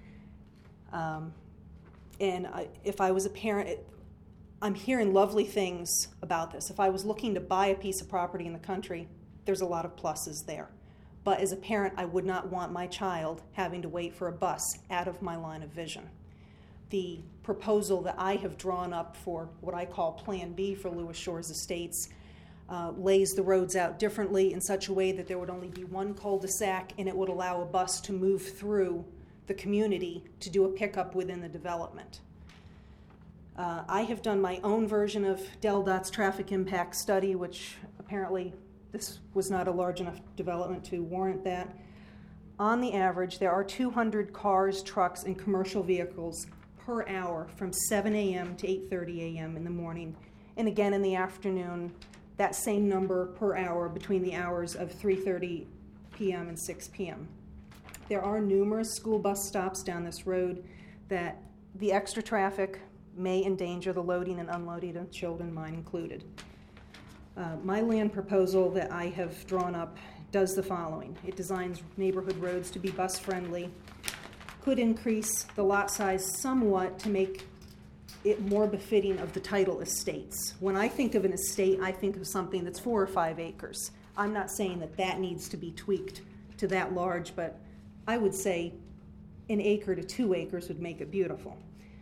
If I was a parent, I'm hearing lovely things about this. If I was looking to buy a piece of property in the country, there's a lot of pluses there. But as a parent, I would not want my child having to wait for a bus out of my line of vision. The proposal that I have drawn up for what I call Plan B for Lewis Shores Estates lays the roads out differently in such a way that there would only be one cul-de-sac and it would allow a bus to move through the community to do a pickup within the development. I have done my own version of DelDOT's traffic impact study, which apparently this was not a large enough development to warrant that. On the average, there are 200 cars, trucks, and commercial vehicles per hour from 7 a.m. to 8:30 a.m. in the morning. And again in the afternoon, that same number per hour between the hours of 3:30 p.m. and 6 p.m. There are numerous school bus stops down this road that the extra traffic may endanger the loading and unloading of children, mine included. My land proposal that I have drawn up does the following. It designs neighborhood roads to be bus friendly, could increase the lot size somewhat to make it more befitting of the title estates. When I think of an estate, I think of something that's 4 or 5 acres. I'm not saying that that needs to be tweaked to that large, but I would say 1 acre to 2 acres would make it beautiful.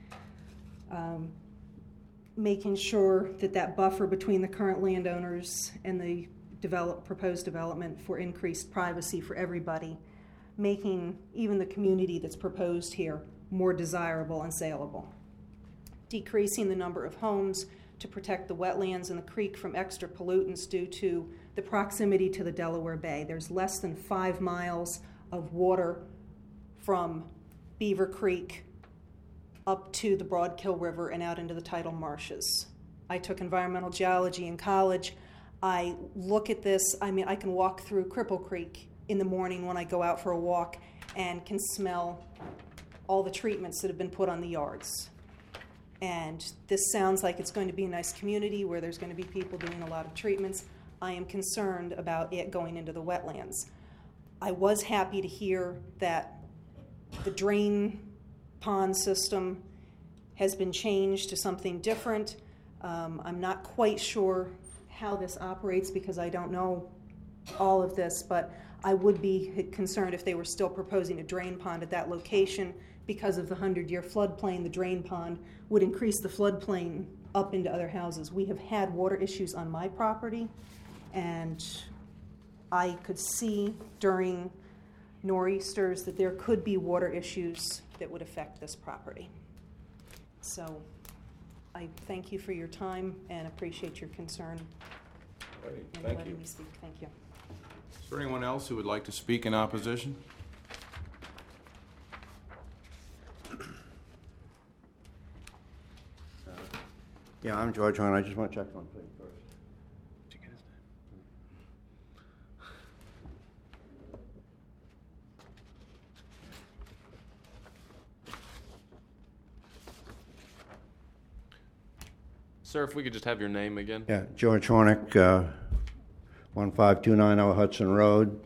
Making sure that that buffer between the current landowners and the proposed development for increased privacy for everybody, making even the community that's proposed here more desirable and saleable. Decreasing the number of homes to protect the wetlands and the creek from extra pollutants due to the proximity to the Delaware Bay. There's less than 5 miles of water from Beaver Creek up to the Broadkill River and out into the tidal marshes. I took environmental geology in college. I look at this, I can walk through Cripple Creek in the morning when I go out for a walk and can smell all the treatments that have been put on the yards. And this sounds like it's going to be a nice community where there's going to be people doing a lot of treatments. I am concerned about it going into the wetlands. I was happy to hear that the drain pond system has been changed to something different. I'm not quite sure how this operates because I don't know all of this, but I would be concerned if they were still proposing a drain pond at that location because of the 100-year floodplain. The drain pond would increase the floodplain up into other houses. We have had water issues on my property, and I could see during nor'easters that there could be water issues that would affect this property. So I thank you for your time and appreciate your concern.
All right,
and
thank
letting
you.
me speak. Thank you.
Is there anyone else who would like to speak in opposition?
Yeah, I'm George Horn. I just want to check one thing first.
Sir, if we could just have your name again.
Yeah, George Hornick, 15290 Hudson Road.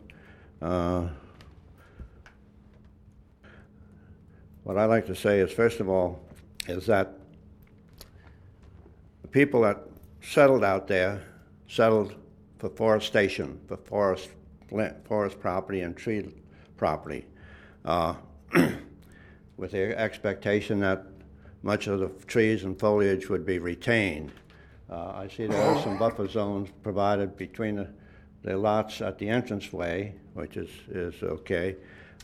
What I'd like to say is, first of all, is that the people that settled out there settled for forestation, for forest property and tree property, with the expectation that much of the trees and foliage would be retained. I see there are some buffer zones provided between the lots at the entranceway, which is okay.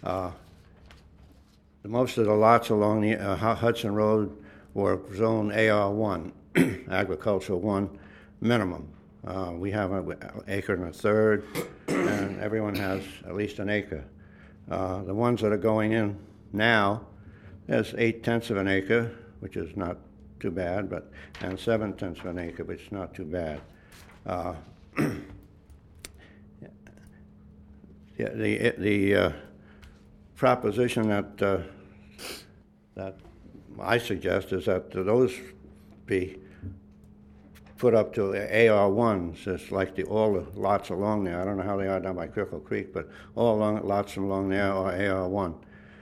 Most of the lots along the Hudson Road were zone AR1, agricultural 1 minimum. We have an acre and a third, and everyone has at least an acre. The ones that are going in now, there's 8/10 of an acre, which is not too bad, and 7/10 of an acre, which is not too bad. The proposition that I suggest is that those be put up to AR1s, just like all the lots along there. I don't know how they are down by Crickle Creek, but all lots along there are AR1.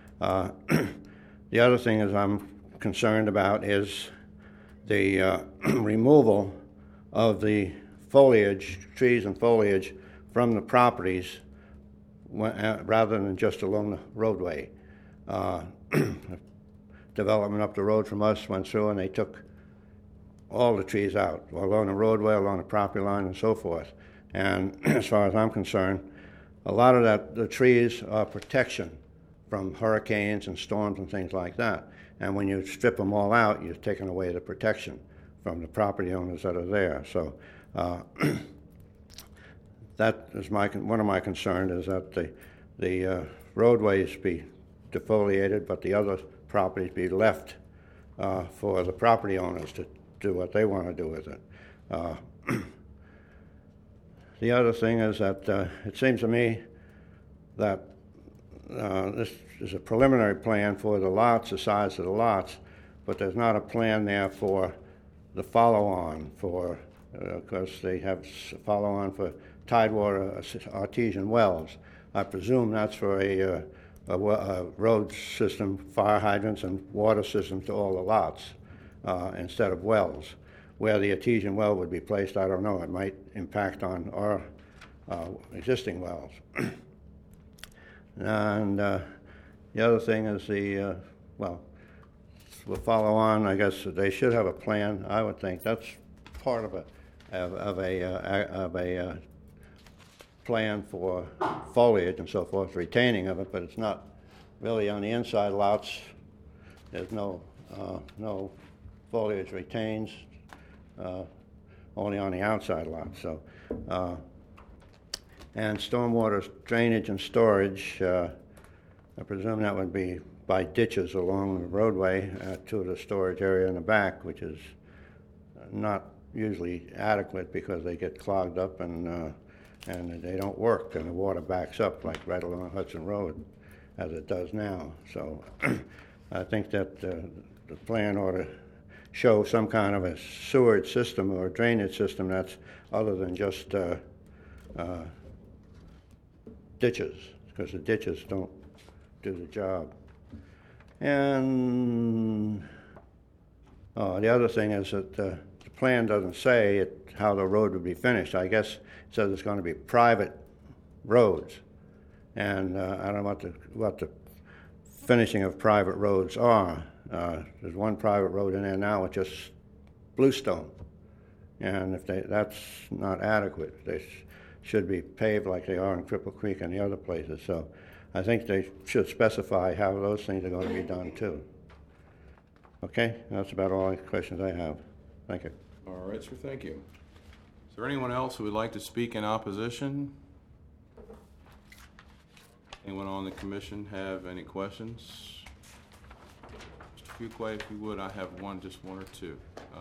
The other thing is I'm concerned about is the removal of the foliage, trees and foliage, from the properties rather than just along the roadway. Development up the road from us went through and they took all the trees out, along the roadway, along the property line, and so forth. And as far as I'm concerned, a lot of the trees are protection from hurricanes and storms and things like that. And when you strip them all out, you're taking away the protection from the property owners that are there. So that is one of my concerns, is that the roadways be defoliated, but the other properties be left for the property owners to do what they want to do with it. The other thing is that it seems to me that this is a preliminary plan for the lots, the size of the lots, but there's not a plan there for the follow-on because they have follow-on for Tidewater artesian wells. I presume that's for a road system, fire hydrants, and water systems to all the lots instead of wells. Where the artesian well would be placed, I don't know. It might impact on our existing wells. And the other thing is we'll follow on. I guess they should have a plan. I would think that's part of a plan for foliage and so forth, retaining of it, but it's not really on the inside lots. There's no foliage retains, only on the outside lots. So, and stormwater drainage and storage, I presume that would be by ditches along the roadway to the storage area in the back, which is not usually adequate because they get clogged up and they don't work, and the water backs up like right along Hudson Road as it does now. So I think that the plan ought to show some kind of a sewage system or drainage system that's other than just ditches, because the ditches don't do the job. And the other thing is that the plan doesn't say how the road would be finished. I guess it says it's going to be private roads, and I don't know what the finishing of private roads are. There's one private road in there now with just bluestone, and if that's not adequate, they should be paved like they are in Cripple Creek and the other places. So I think they should specify how those things are going to be done too. Okay, that's about all the questions I have. Thank you.
All right, sir, thank you. Is there anyone else who would like to speak in opposition? Anyone on the commission have any questions? Mr. Fuqua, if you would, I have just one or two.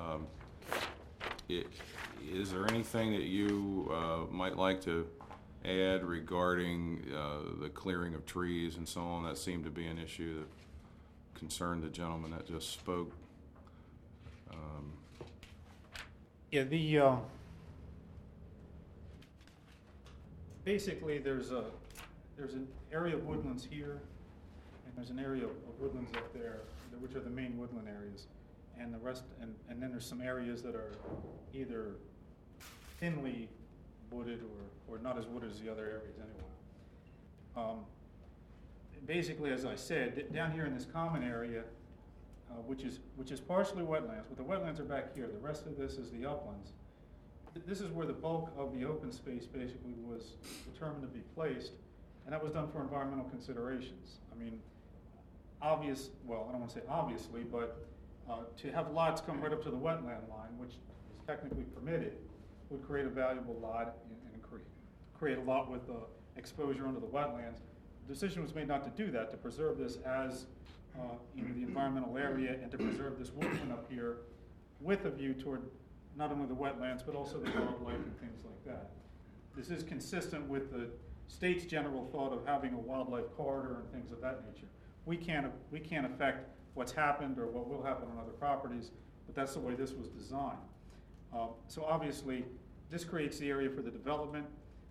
Is there anything that you might like to add regarding the clearing of trees and so on? That seemed to be an issue that concerned the gentleman that just spoke.
Yeah, basically there's an area of woodlands here, and there's an area of woodlands up there, which are the main woodland areas, and the rest, and then there's some areas that are either thinly wooded or not as wooded as the other areas anyway. Basically, as I said, down here in this common area, which is partially wetlands, but the wetlands are back here. The rest of this is the uplands. This is where the bulk of the open space basically was determined to be placed, and that was done for environmental considerations. I mean, well, I don't want to say obviously, but to have lots come right up to the wetland line, which is technically permitted, would create a valuable lot and create a lot with exposure under the wetlands. The decision was made not to do that, to preserve this as the environmental area and to preserve this woodland up here with a view toward not only the wetlands but also the wildlife and things like that. This is consistent with the state's general thought of having a wildlife corridor and things of that nature. We can't affect what's happened or what will happen on other properties, but that's the way this was designed. So obviously, this creates the area for the development.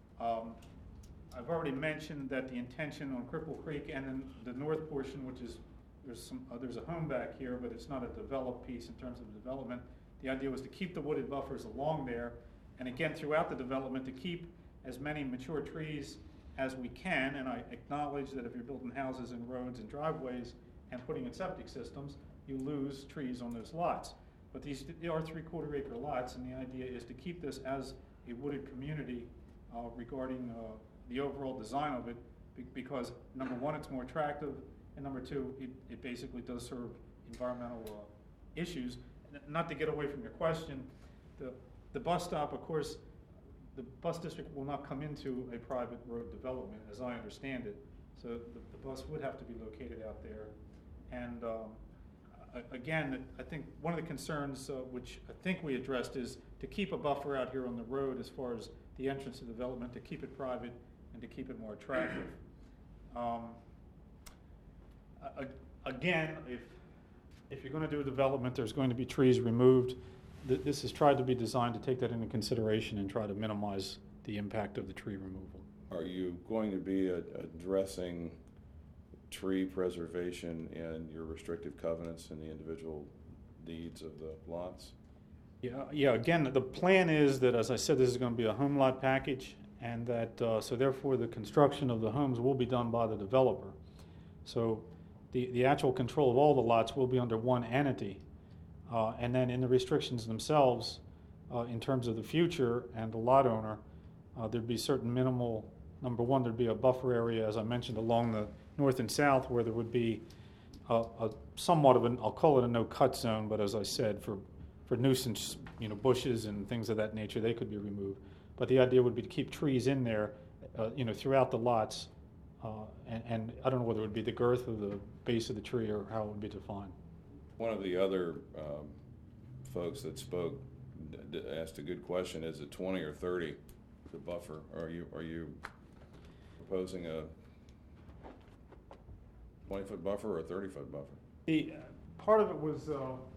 I've already mentioned that the intention on Cripple Creek and then the north portion, which is there's a home back here, but it's not a developed piece in terms of development. The idea was to keep the wooded buffers along there, and again throughout the development to keep as many mature trees as we can. And I acknowledge that if you're building houses and roads and driveways and putting in septic systems, you lose trees on those lots. But they are 3/4 acre lots, and the idea is to keep this as a wooded community regarding the overall design of it, because number one, it's more attractive, and number two, it basically does serve environmental issues. Not to get away from your question, the bus stop, of course, the bus district will not come into a private road development, as I understand it. So the bus would have to be located out there. And again, I think one of the concerns, which I think we addressed, is to keep a buffer out here on the road as far as the entrance to development, to keep it private and to keep it more attractive. Again, if you're going to do a development, there's going to be trees removed. This is tried to be designed to take that into consideration and try to minimize the impact of the tree removal.
Are you going to be addressing tree preservation in your restrictive covenants and the individual needs of the lots?
Yeah. Again, the plan is that, as I said, this is going to be a home lot package, and that so therefore the construction of the homes will be done by the developer. So the actual control of all the lots will be under one entity, and then in the restrictions themselves, in terms of the future and the lot owner, there'd be certain minimal. Number one, there'd be a buffer area, as I mentioned, along the north and south, where there would be a somewhat of I'll call it a no-cut zone, but as I said, for nuisance, bushes and things of that nature, they could be removed. But the idea would be to keep trees in there, throughout the lots, and I don't know whether it would be the girth of the base of the tree or how it would be defined.
One of the other folks that spoke asked a good question: is it 20 or 30, the buffer? Are you proposing a 20-foot buffer or a 30-foot buffer?
The part of it was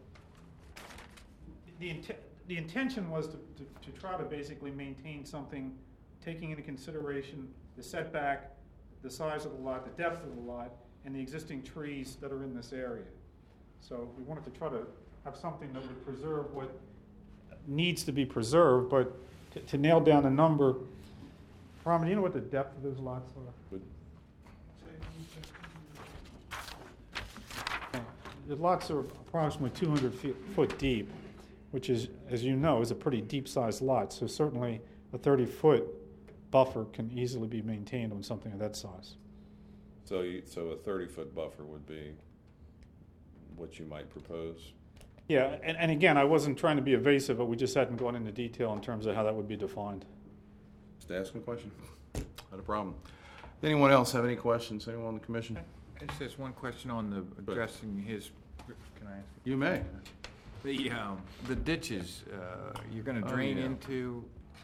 the intention was to try to basically maintain something, taking into consideration the setback, the size of the lot, the depth of the lot, and the existing trees that are in this area. So we wanted to try to have something that would preserve what needs to be preserved, but to nail down a number. Raman, do you know what the depth of those lots are? The lots are approximately 200 foot deep, which is, as you know, is a pretty deep-sized lot. So certainly a 30-foot buffer can easily be maintained on something of that size.
So a 30-foot buffer would be what you might propose?
Yeah, and again, I wasn't trying to be evasive, but we just hadn't gone into detail in terms of how that would be defined.
Just asking a question. Not a problem. Anyone else have any questions? Anyone on the commission?
Just this one question on the addressing his. Can I ask?
You may.
The ditches you're going to drain into.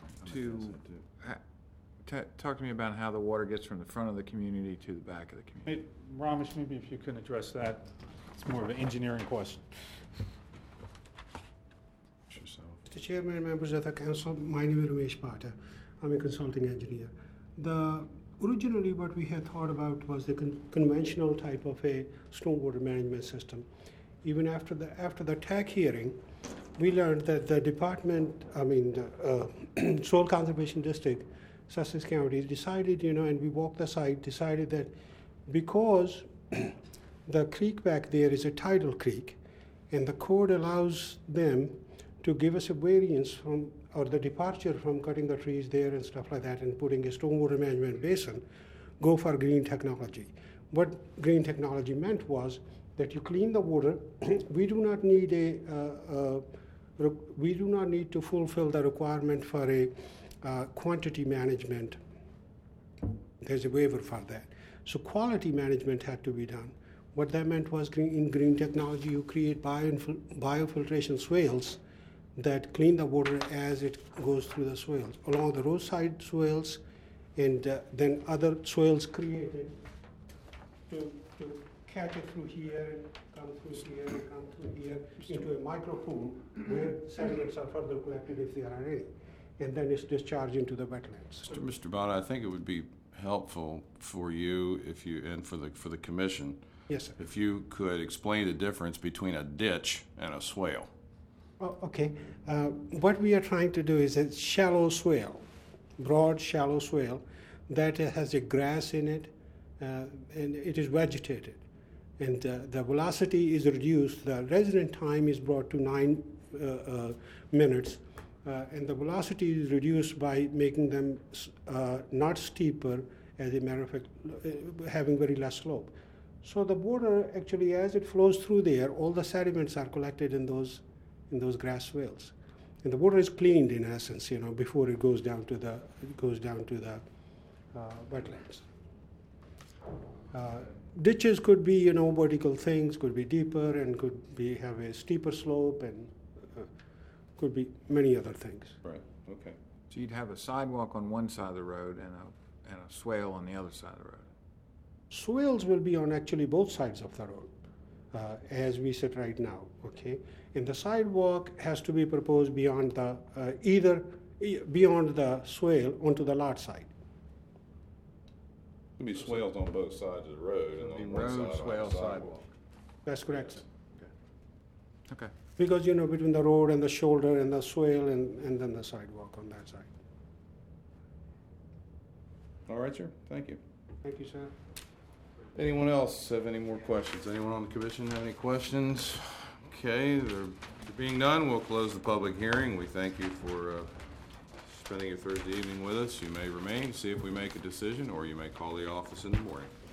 Talk to me about how the water gets from the front of the community to the back of the community.
Ramesh, maybe if you can address that. It's more of an engineering question.
Mr.
Mr. Chairman and members of the council, my name is Ramesh Pata. I'm a consulting engineer. Originally what we had thought about was the conventional type of a stormwater management system. Even after the TAC hearing, we learned that the Soil Conservation District, Sussex County, decided, and we walked the site, decided that because the creek back there is a tidal creek, and the code allows them to give us a variance from, or the departure from cutting the trees there and stuff like that and putting a stormwater management basin, go for green technology. What green technology meant was that you clean the water. We do not need to fulfill the requirement for a quantity management. There's a waiver for that. So quality management had to be done. What that meant was in green technology, you create biofiltration swales that clean the water as it goes through the swales, along the roadside swales, and then other swales created to catch it through here and come through here and come through here into a micro pool where sediments are further collected if there are any, and then it's discharged into the wetlands.
Mr. Bada, I think it would be helpful for you and for the commission,
yes, sir,
if you could explain the difference between a ditch and a swale.
Oh, okay. What we are trying to do is a shallow swale, broad shallow swale that has a grass in it, and it is vegetated. And the velocity is reduced. The resident time is brought to 9 minutes, and the velocity is reduced by making them not steeper, as a matter of fact, having very less slope. So the water actually, as it flows through there, all the sediments are collected in those grass swales, and the water is cleaned in essence, before it goes down to the wetlands. Ditches could be, vertical things, could be deeper and could have a steeper slope, and could be many other things.
Right. Okay.
So you'd have a sidewalk on one side of the road and a swale on the other side of the road.
Swales will be on actually both sides of the road, as we sit right now. Okay, and the sidewalk has to be proposed beyond the beyond the swale onto the lot side.
There'll be swales on both sides of the road, and on one
road,
side
swale,
on the sidewalk.
That's correct, sir.
Okay.
Because between the road and the shoulder and the swale and then the sidewalk on that side.
All right, sir. Thank you.
Thank you, sir.
Anyone else have any more questions? Anyone on the commission have any questions? Okay, there being none, we'll close the public hearing. We thank you for spending your Thursday evening with us. You may remain, see if we make a decision, or you may call the office in the morning.